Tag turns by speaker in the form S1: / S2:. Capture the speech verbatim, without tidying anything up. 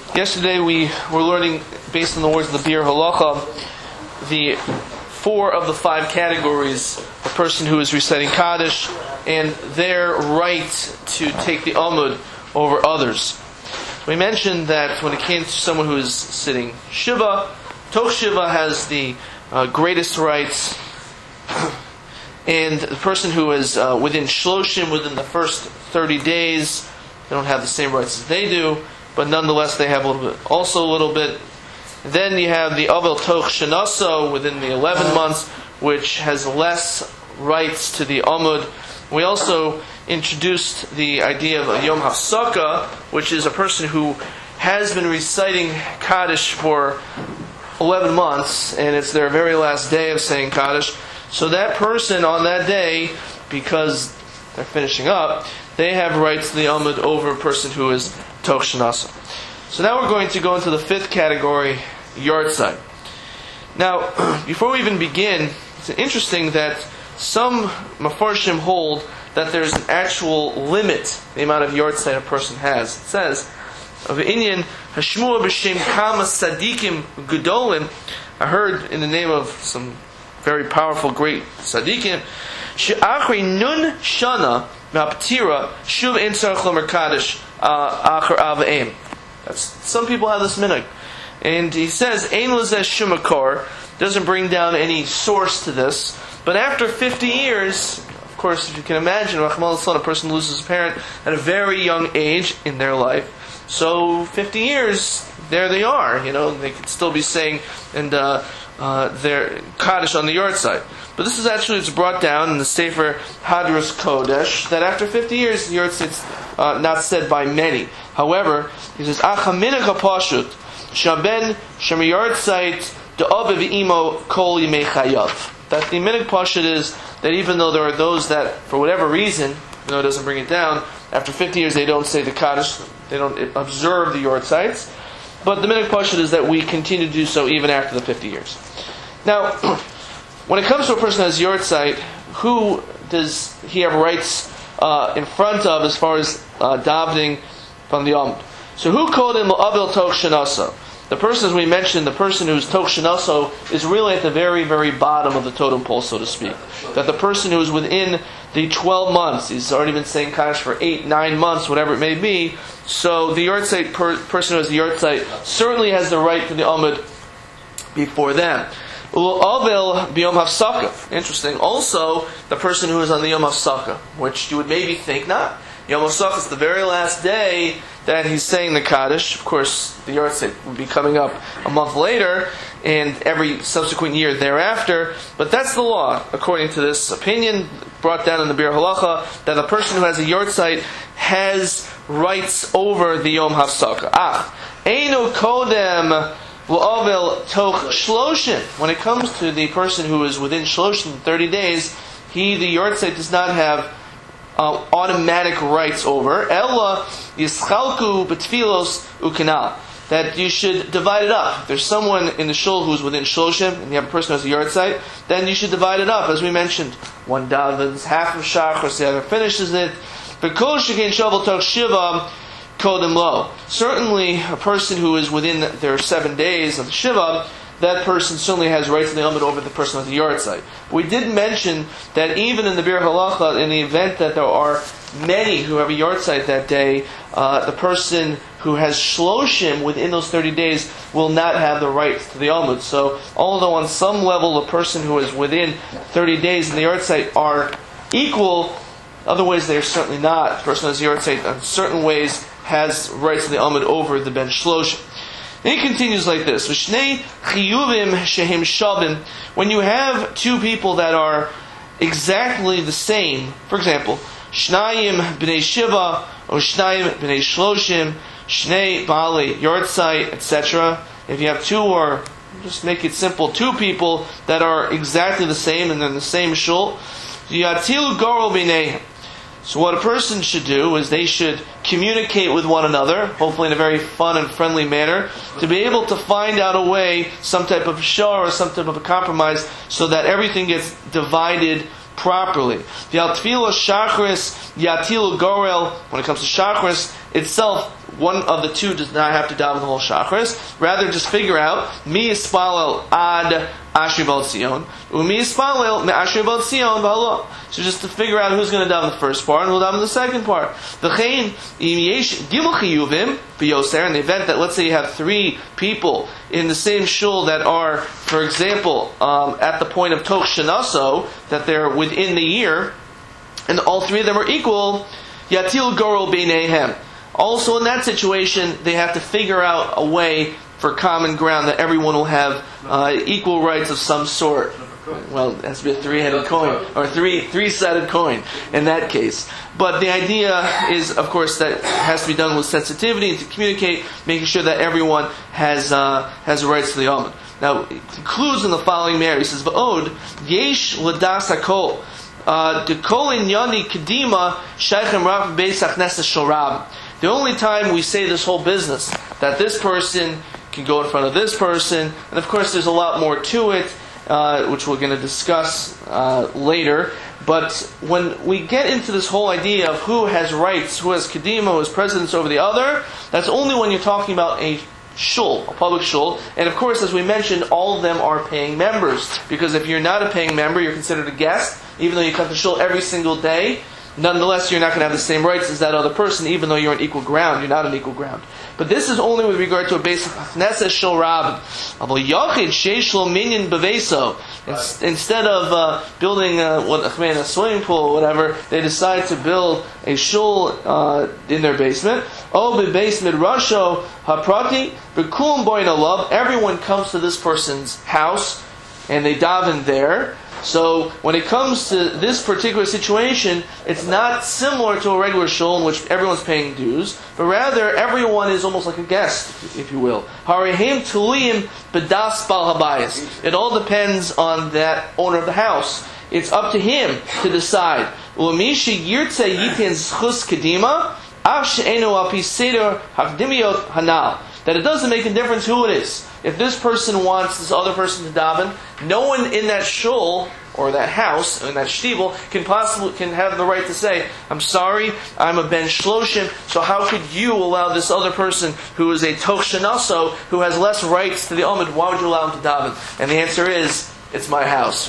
S1: Yesterday we were learning, based on the words of the Bir Halacha, the four of the five categories: a person who is reciting Kaddish and their right to take the Amud over others. We mentioned that when it came to someone who is sitting Shiva, Toch Shiva has the uh, greatest rights, and the person who is uh, within Shloshim, within the first thirty days, they don't have the same rights as they do, but nonetheless they have a little bit, also a little bit. And then you have the Avel Toch Shenaso within the eleven months, which has less rights to the Amud. We also introduced the idea of a Yom Hafsaka, which is a person who has been reciting Kaddish for eleven months, and it's their very last day of saying Kaddish. So that person on that day, because they're finishing up, they have rights to the Amud over a person who is Toch Shenaso. So now we're going to go into the fifth category, Yartzeit. Now, before we even begin, it's interesting that some Mefarshim hold that there's an actual limit, the amount of Yartzeit a person has. It says, of Inyan, Hashmua b'shem kama sadikim gedolim, I heard in the name of some very powerful, great sadikim, she'achri nun shana ma'aptira shuv ein tzarich lomer kaddish achar av'em. That's, some people have this minhag. And he says, Ein lezeh shum makor, doesn't bring down any source to this, but after fifty years, of course, if you can imagine, Rachmana litzlan, a person loses a parent at a very young age in their life, so fifty years, there they are, you know, they could still be saying, and uh, uh, their Kaddish on the Yartzeit. But this is actually, it's brought down in the Sefer Hadras Kodesh, that after fifty years, the Yartzeit's uh, not said by many. However, he says, Achaminach hapashut, shaben shemiyartzeit de'av v'imo kol yimei chayav. That the minhag pashut is that even though there are those that, for whatever reason, even though it doesn't bring it down, after fifty years they don't say the Kaddish, they don't observe the Yartzeits, but the minhag pashut is that we continue to do so even after the fifty years. Now, when it comes to a person who has Yartzeit, who does he have rights uh, in front of as far as uh, davening from the Amud? So who called him Avel Toch Shenaso? The person, as we mentioned, the person who's Toch Shenaso is really at the very, very bottom of the totem pole, so to speak. That the person who is within the twelve months, he's already been saying Kaddish for eight, nine months, whatever it may be, so the Yartzeit per, person who has the Yartzeit certainly has the right to the Amud before them. Avel b'yom hafsaka. Interesting. Also, the person who is on the Yom Hafsaka, which you would maybe think not. Yom Hafsaka is the very last day that he's saying the Kaddish. Of course, the Yartzeit would be coming up a month later, and every subsequent year thereafter. But that's the law, according to this opinion brought down in the Bir Halacha, that a person who has a Yartzeit has rights over the Yom Hafsaka. Ah, einu kodem. When it comes to the person who is within Shloshim, thirty days, he, the Yartzeit, does not have uh, automatic rights over. Ella yischalku betfilos ukanal. That you should divide it up. If there's someone in the shul who's within Shloshim, and you have a person who has a Yartzeit, then you should divide it up. As we mentioned, one davens half of Shachar, the other finishes it. V'kol shekein shavel toch shiva. Kodem lo. Certainly, a person who is within their seven days of the Shiva, that person certainly has rights to the Amud over the person with the Yartzeit. We did mention that even in the Bir Halacha, in the event that there are many who have a Yartzeit that day, uh, the person who has Shloshim within those thirty days will not have the rights to the Amud. So, although on some level a person who is within thirty days in the Yartzeit are equal, other ways they are certainly not. The person who has the Yartzeit in certain ways has rights to the Amud over the Ben Shloshim. And he continues like this: V'shnei chiyuvim shehim shavim. When you have two people that are exactly the same, for example, shnayim b'nei shiva or shnayim b'nei shloshim, shnei baalei yartzeit, et cetera. If you have two, or just make it simple, two people that are exactly the same and they're in the same shul, yatil goro b'neihem. So what a person should do is they should communicate with one another, hopefully in a very fun and friendly manner, to be able to find out a way, some type of shor or some type of a compromise, so that everything gets divided properly. The Altfila Shachris Yatilu Gorel, when it comes to Shachris itself, one of the two does not have to daven the whole Shachris. Rather, just figure out mi yispalel ad Ashri Bal Tzion, umi yispalel me Ashri Bal Tzion v'alo. So just to figure out who's going to daven the first part and who'll daven the second part. V'chein im yesh gimel chiyuvim v'yoser. In the event that, let's say, you have three people in the same shul that are, for example, um, at the point of toch shenaso, that they're within the year, and all three of them are equal, yatil gorol beineihem. Also in that situation, they have to figure out a way for common ground that everyone will have uh, equal rights of some sort. Well, it has to be a three-headed coin, or a three, three-sided coin in that case. But the idea is, of course, that it has to be done with sensitivity and to communicate, making sure that everyone has uh, has rights to the almond. Now, it concludes in the following manner. He says, "V'od yesh l'das hakol dekol inyani kedima sheichem rav beis hachneses shel rab." The only time we say this whole business, that this person can go in front of this person, and of course there's a lot more to it, uh, which we're going to discuss uh, later. But when we get into this whole idea of who has rights, who has kedima, who has precedence over the other, that's only when you're talking about a shul, a public shul. And of course, as we mentioned, all of them are paying members. Because if you're not a paying member, you're considered a guest, even though you come to shul every single day. Nonetheless, you're not going to have the same rights as that other person, even though you're on equal ground. You're not on equal ground. But this is only with regard to a basic Knesset Shel Rabin. Instead of uh, building a, what, a swimming pool or whatever, they decide to build a shul uh, in their basement. Everyone comes to this person's house and they daven there. So when it comes to this particular situation, it's not similar to a regular shul in which everyone's paying dues, but rather everyone is almost like a guest, if you will. Harihim tuliyim b'das bal habayis. It all depends on that owner of the house. It's up to him to decide. U'mishi yirtze yitin zchus kedima av she'enu al pi seder hakdimiyot hanal. That it doesn't make a difference who it is. If this person wants this other person to daven, no one in that shul or that house, in that shtivel, can possibly can have the right to say, "I'm sorry, I'm a ben shloshim, so how could you allow this other person who is a toch shenaso, who has less rights to the Amid, why would you allow him to daven?" And the answer is, it's my house.